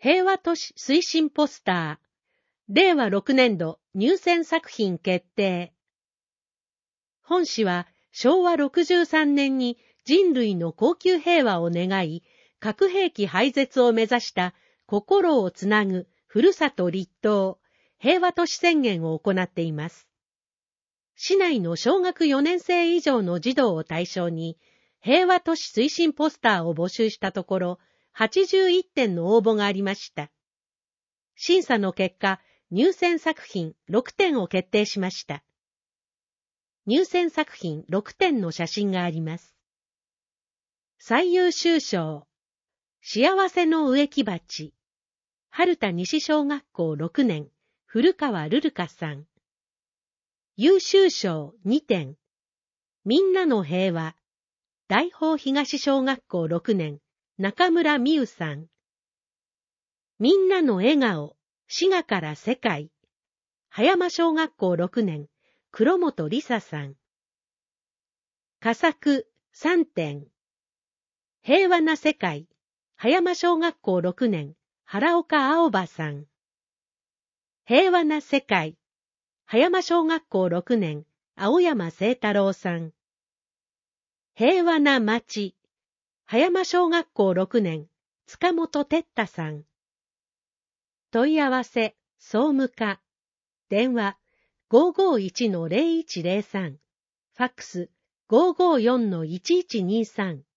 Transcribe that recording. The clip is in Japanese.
平和都市推進ポスター。令和6年度入選作品決定。本誌は昭和63年に人類の恒久平和を願い、核兵器廃絶を目指した心をつなぐふるさと立東平和都市宣言を行っています。市内の小学4年生以上の児童を対象に平和都市推進ポスターを募集したところ、81点の応募がありました。審査の結果、入選作品6点を決定しました。入選作品6点の写真があります。最優秀賞、幸せの植木鉢、春田西小学校6年、古川るるかさん。優秀賞2点、みんなの平和、大宝東小学校6年、中村美優さん。みんなの笑顔、滋賀から世界、葉山小学校6年、黒本梨沙さん。佳作3点、平和な世界、葉山小学校6年、原岡青葉さん。平和な世界、葉山小学校6年、青山清太郎さん。平和な町、葉山小学校6年、塚本哲太さん。問い合わせ、総務課。電話、551-0103。ファックス、554-1123。